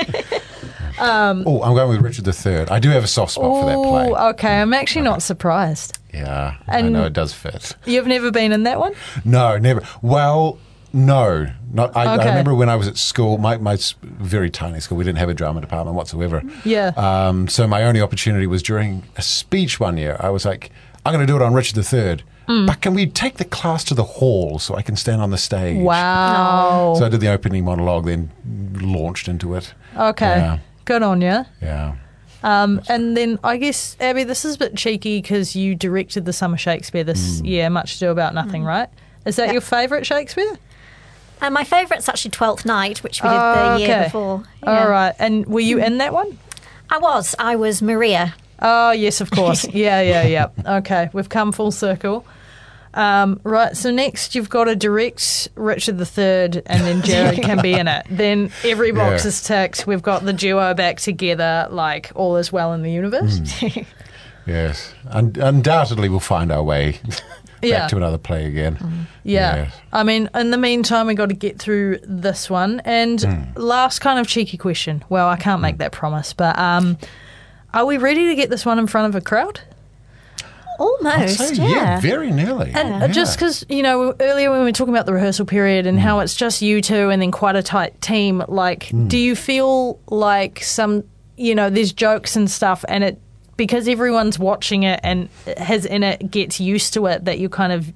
Oh, I'm going with Richard the Third. I do have a soft spot for that play. Oh, okay. I'm actually not surprised. Yeah, I And- know it does fit. You've never been in that one? No, never. Well, no, not. I, Okay. I remember when I was at school, my, my s- very tiny school, we didn't have a drama department whatsoever. Yeah. Um, so my only opportunity was during a speech one year. I was like, I'm going to do it on Richard the Third. But can we take the class to the hall so I can stand on the stage? Wow. So I did the opening monologue, then launched into it. Okay. Yeah. Good on you. Yeah. Um, and then I guess, Abby, this is a bit cheeky because you directed the Summer Shakespeare this year, Much Ado About Nothing, right? Is that Yeah. your favourite Shakespeare? And my favourite's actually Twelfth Night, which we did Oh, the year okay. before. Yeah. All right. And were you in that one? I was. I was Maria. Oh, yes, of course. yeah, yeah, yeah. Okay, we've come full circle. Um, right, so next you've got to direct Richard the Third and then Jared can be in it. Then every box Yeah. is ticked. We've got the duo back together, like all is well in the universe. Yes. Un- undoubtedly, we'll find our way back Yeah. to another play again. Yeah. Yes. I mean, in the meantime, we got to get through this one. And last kind of cheeky question. Well, I can't make that promise, but um, are we ready to get this one in front of a crowd? I'd Almost, say, yeah. yeah, very nearly. And uh, just because, you know, earlier when we were talking about the rehearsal period and how it's just you two and then quite a tight team, like, do you feel like some, you know, there's jokes and stuff and it, because everyone's watching it and has in it, gets used to it, that you're kind of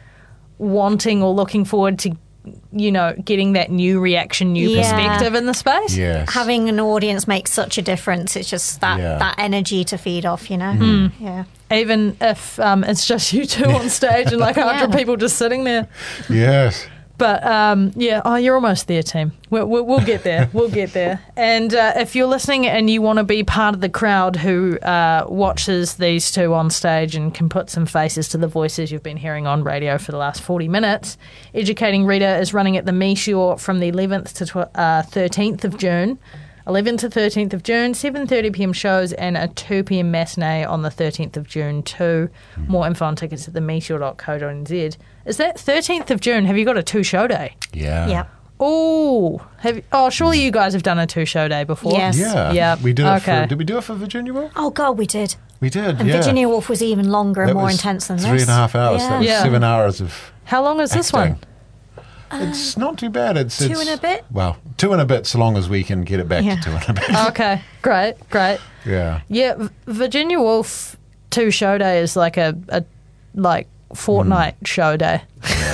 wanting or looking forward to, you know, getting that new reaction, new Yeah. perspective in the space? Yes. Having an audience makes such a difference. It's just that, Yeah. that energy to feed off, you know? Mm. Yeah. Even if um, it's just you two on stage and like a hundred Yeah. people just sitting there. Yes. But um, yeah, oh, you're almost there, team. We'll, we'll, we'll get there. We'll get there. And uh, if you're listening and you want to be part of the crowd who uh, watches these two on stage and can put some faces to the voices you've been hearing on radio for the last forty minutes, Educating Rita is running at the Meteor from the eleventh to tw- uh, thirteenth of June. eleventh to thirteenth of June, seven thirty p.m. shows and a two p.m. matinee on the thirteenth of June too. More info on tickets at the meteor dot co dot n z. Is that thirteenth of June? Have you got a two-show day? Yeah. Yeah. Oh, have you, oh, surely you guys have done a two-show day before. Yes. Yeah. Yeah. We did it Okay. for, did we do it for Virginia Woolf? Oh, God, we did. We did, And yeah. Virginia Woolf was even longer and That more was intense than three this. and a half hours. Yeah. That was Yeah. seven hours of How long is this one? acting. It's not too bad. It's Two it's, and a bit? Well, two and a bit, so long as we can get it back Yeah. to two and a bit. Okay, great, great. Yeah. Yeah, V- Virginia Woolf two-show day is like a, a like fortnight show day.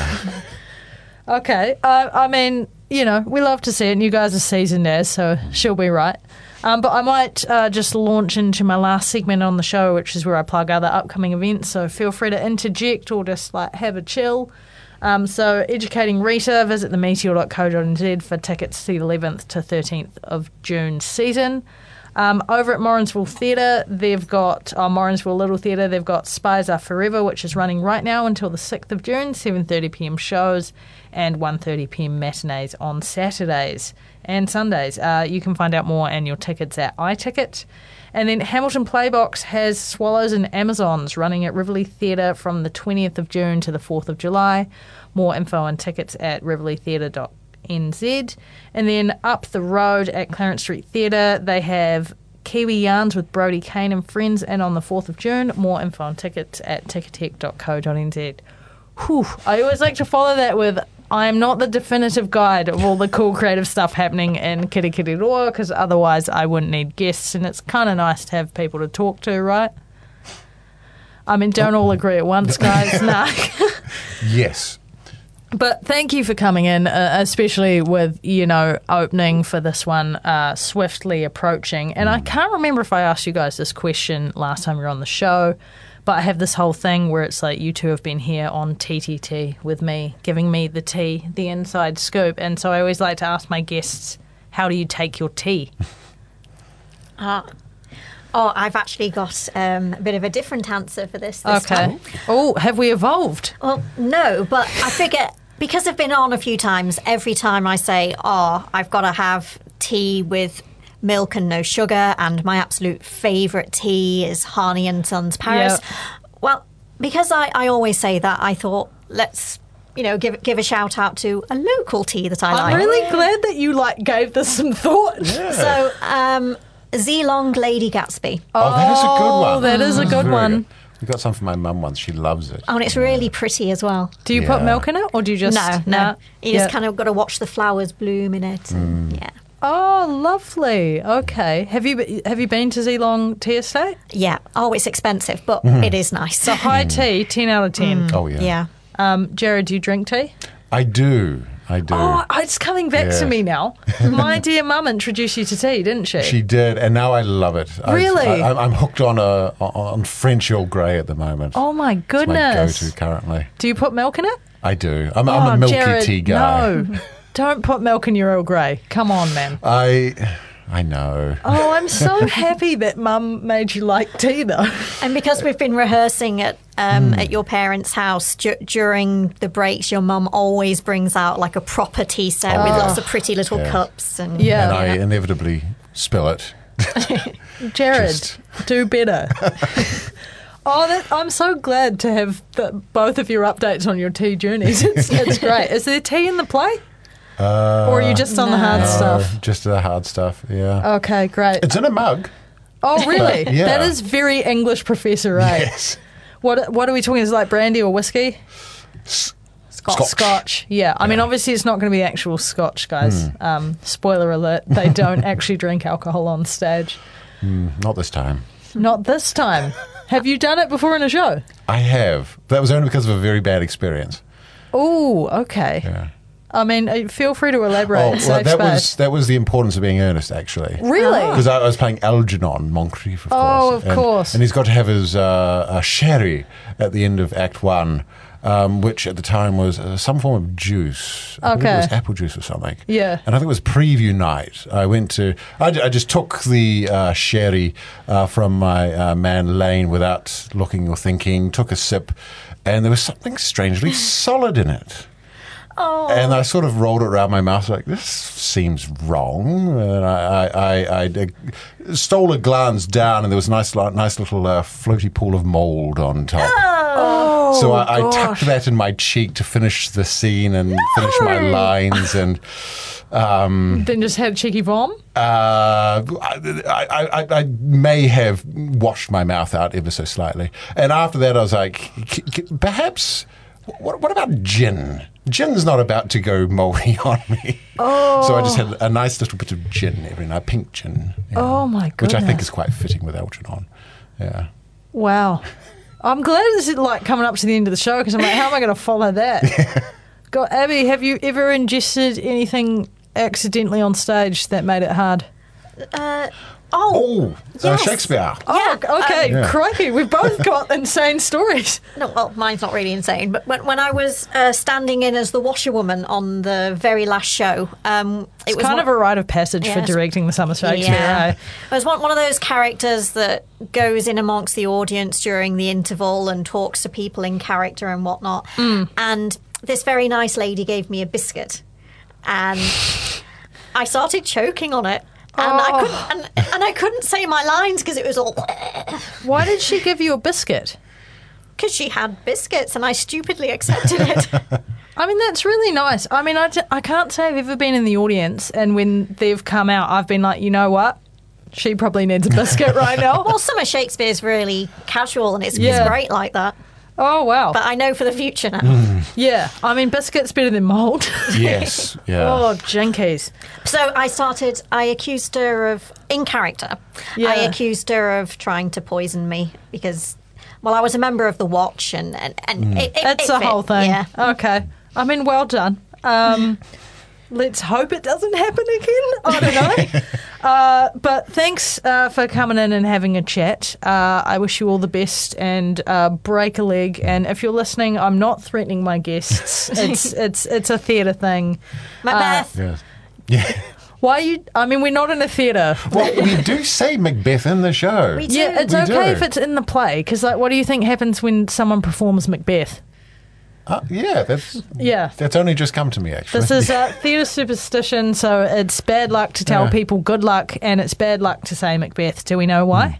Okay, I, I mean, you know, we love to see it, and you guys are seasoned as, so she'll be right. Um, but I might uh, just launch into my last segment on the show, which is where I plug other upcoming events. So feel free to interject or just like have a chill. Um, so Educating Rita, visit the meteor dot co dot n z for tickets to the eleventh to thirteenth of June season. Um, over at Morrinsville Theatre, they've got, oh, Morrinsville Little Theatre, they've got Spies Are Forever, which is running right now until the sixth of June, seven thirty p.m. shows and one thirty p.m. matinees on Saturdays and Sundays. Uh, you can find out more and your tickets at iTicket. And then Hamilton Playbox has Swallows and Amazons running at Rivoli Theatre from the twentieth of June to the fourth of July. More info and tickets at rivoli theatre dot n z. And then up the road at Clarence Street Theatre, they have Kiwi Yarns with Brody Kane and Friends, and on the fourth of June. More info and tickets at ticketek dot co dot n z. Whew, I always like to follow that with, I am not the definitive guide of all the cool creative stuff happening in Kirikiriroa, because otherwise I wouldn't need guests, and it's kind of nice to have people to talk to, right? I mean, don't all agree at once, guys. Nah. Yes. But thank you for coming in, uh, especially with, you know, opening for this one uh, swiftly approaching. And I can't remember if I asked you guys this question last time you were on the show, but I have this whole thing where it's like you two have been here on T T T with me, giving me the tea, the inside scoop. And so I always like to ask my guests, how do you take your tea? Ah. Oh, I've actually got um, a bit of a different answer for this this Okay. time. Oh, have we evolved? Well, no, but I figure because I've been on a few times, every time I say, oh, I've got to have tea with milk and no sugar, and my absolute favourite tea is Harney and Sons Paris. Yep. Well, because I, I always say that, I thought, let's, you know, give give a shout out to a local tea that I like. I'm really glad that you like gave this some thought. So, um, Zeelong Lady Gatsby. Oh, that is a good Oh, one. that is a That's good very one. We got some for my mum once. She loves it. Oh, and it's really pretty as well. Do you put Yeah. milk in it, or do you just No, no. Nah. You Yeah. just kind of got to watch the flowers bloom in it. And, yeah. Oh, lovely. Okay. Have you be- have you been to Geelong Tea Estate? Yeah. Oh, it's expensive, but it is nice. So high tea, ten out of ten. Oh, yeah. yeah. Um, Jared, do you drink tea? I do. I do. Oh, it's coming back Yeah. to me now. My dear mum introduced you to tea, didn't she? She did, and now I love it. I've- Really? I, I'm hooked on a on French Earl Grey at the moment. Oh my It's my goodness. go-to currently. Do you put milk in it? I do. I'm, Oh, I'm a milky Jared, tea guy. No. Don't put milk in your Earl Grey. Come on, man. I I know. Oh, I'm so happy that mum made you like tea, though. And because we've been rehearsing at um, at your parents' house du- during the breaks, your mum always brings out like a proper tea set with lots of pretty little Yeah. cups. And Yeah. And I inevitably spill it. Jared, Just- do better. Oh, that, I'm so glad to have the, both of your updates on your tea journeys. It's, it's great. Is there tea in the play? Uh, Or are you just on the hard no, stuff? Just the hard stuff, yeah. Okay, great. It's in a mug. Oh, really? But, yeah. That is very English, Professor Ray. Yes. What What are we talking? Is it like brandy or whiskey? Scotch. Scotch. Yeah. I mean, obviously, it's not going to be actual Scotch, guys. Hmm. Um, spoiler alert: they don't actually drink alcohol on stage. Not this time. Not this time. Have you done it before in a show? I have. That was only because of a very bad experience. Oh, okay. Yeah. I mean, uh, feel free to elaborate. Oh, Safe well, that space. was that was the importance of being earnest, actually. Really? Because I, I was playing Algernon Moncrief, of Oh, course. of and, course. And he's got to have his uh, uh, sherry at the end of Act One, um, which at the time was uh, some form of juice. I believe Okay. it was apple juice or something. Yeah. And I think it was preview night. I went to. I, ju- I just took the uh, sherry uh, from my uh, man Lane without looking or thinking. Took a sip, and there was something strangely solid in it. Oh. And I sort of rolled it around my mouth, like, this seems wrong. And I, I, I, I uh, stole a glance down, and there was a nice, li- nice little uh, floaty pool of mould on top. Oh, so I, I gosh. tucked that in my cheek to finish the scene and finish my lines. And um, Then just had a cheeky vom. uh, I, I, I, I may have washed my mouth out ever so slightly. And after that, I was like, c- c- perhaps, what, what about gin? Gin's not about to go mouldy on me. Oh. So I just had a nice little bit of gin every night, pink gin. yeah. Oh, my Which I think goodness. is quite fitting with Algernon. Yeah. Wow. I'm glad this is like coming up to the end of the show because I'm like, how am I going to follow that? God, Abby, have you ever ingested anything accidentally on stage that made it hard? Uh, oh. Oh, uh, Yes. Shakespeare. Oh, okay. Yeah. Crikey. We've both got insane stories. No, well, mine's not really insane, but when, when I was uh, standing in as the washerwoman on the very last show, um, it It's was kind one, of a rite of passage for Yes. directing the Summer Shakespeare. Yeah. eh? It was one, one of those characters that goes in amongst the audience during the interval and talks to people in character and whatnot. Mm. And this very nice lady gave me a biscuit, and I started choking on it. And I Oh. couldn't, and, and I couldn't say my lines because it was all Why did she give you a biscuit? because she had biscuits, and I stupidly accepted it. I mean, that's really nice. I mean, I, d- I can't say I've ever been in the audience and when they've come out, I've been like, you know what? She probably needs a biscuit right now. Well, some of Shakespeare's really casual, and it's, Yeah. it's great like that. Oh, wow. But I know for the future now. Yeah. I mean, biscuit's better than mould. Yes. Yeah. Oh, jinkies. So I started, I accused her of, in character, Yeah. I accused her of trying to poison me because, well, I was a member of the Watch and, and, and it, it, That's it the fit. whole thing. Yeah. Okay. I mean, well done. Um, let's hope it doesn't happen again. I don't know. uh, but thanks uh, for coming in and having a chat. Uh, I wish you all the best and uh, break a leg. And if you're listening, I'm not threatening my guests. It's it's it's a theatre thing. Macbeth. Yes. Yeah. Why are you? I mean, we're not in a theatre. Well, we do say Macbeth in the show. We do. Yeah, it's We okay do. if it's in the play. Because, like, what do you think happens when someone performs Macbeth? Uh, yeah, that's Yeah. that's only just come to me, actually. This is uh, theatre superstition, so it's bad luck to tell Yeah. people good luck, and it's bad luck to say Macbeth. Do we know why?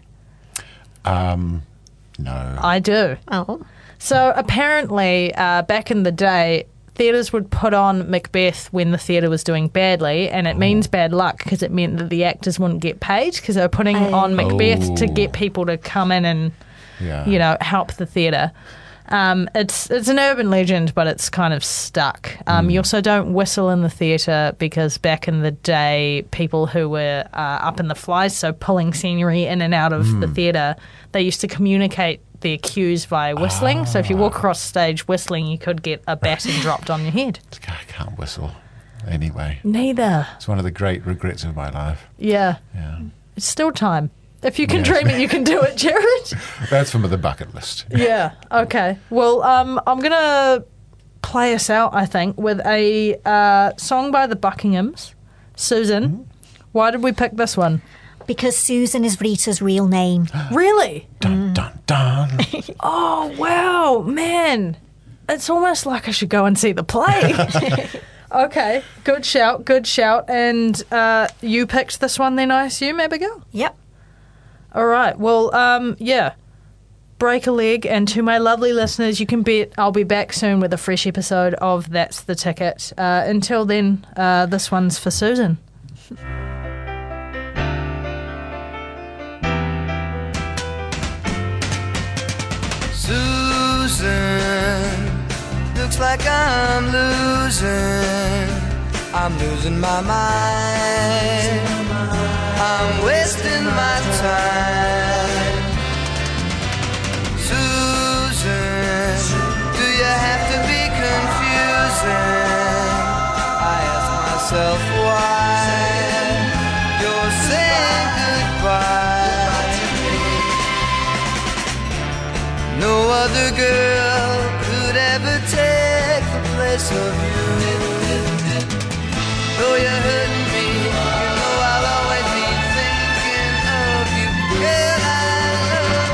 um, no. I do. Oh. So apparently, uh, back in the day, theatres would put on Macbeth when the theatre was doing badly, and it means bad luck because it meant that the actors wouldn't get paid because they were putting on Macbeth to Oh. get people to come in and, Yeah. you know, help the theatre. Um, it's it's an urban legend, but it's kind of stuck. Um, You also don't whistle in the theatre because back in the day, people who were uh, up in the flies, so pulling scenery in and out of Mm. the theatre, they used to communicate their cues via whistling. So if you walk across stage whistling, you could get a baton dropped on your head. I can't whistle anyway. Neither. It's one of the great regrets of my life. Yeah. Yeah. It's still time. If you can Yes. dream it, you can do it, Jared. That's from the bucket list. Yeah. Okay. Well, um, I'm going to play us out, I think, with a uh, song by the Buckinghams. Susan, why did we pick this one? Because Susan is Rita's real name. Really? Dun, dun, dun. Oh, wow. Man. It's almost like I should go and see the play. Okay. Good shout. Good shout. And uh, you picked this one then, I assume, Abigail? Yep. All right. Well, um, yeah. Break a leg. And to my lovely listeners, you can bet I'll be back soon with a fresh episode of That's the Ticket. Uh, until then, uh, this one's for Susan. Susan, looks like I'm losing. I'm losing my mind. I'm wasting my time. Susan, do you have to be confusing? I ask myself why you're saying goodbye to me. No other girl could ever take the place of you. Though you're hurting me, you know I'll always be thinking of you. Girl, I love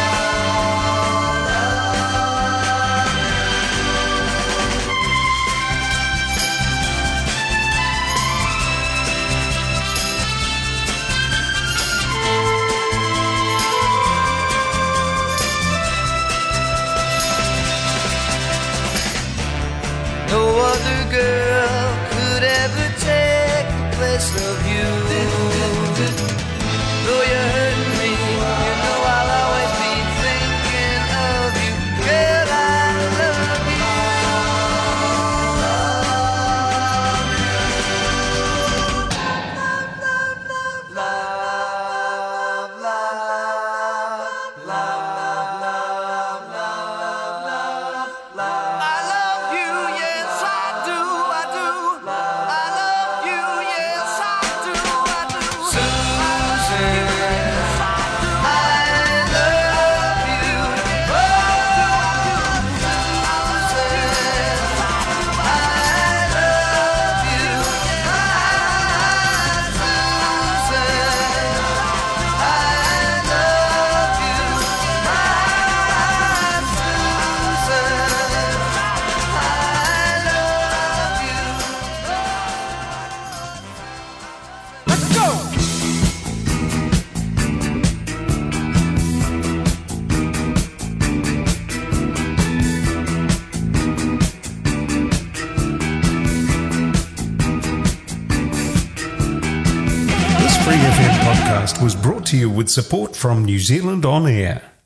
you. No other girl could ever take the place of you. Though you're hurting me, you know I'll always be thinking of you. Girl, I love you. Love, love, love, love, love, love. I love you, yes I do, I do. I love you, yes I do, I do. Susan, I love you. Oh, Susan, I love you. Ah, Susan, I love you. Ah, Susan, I love you. Let's go! This Free F M podcast was brought to you with support from New Zealand On Air.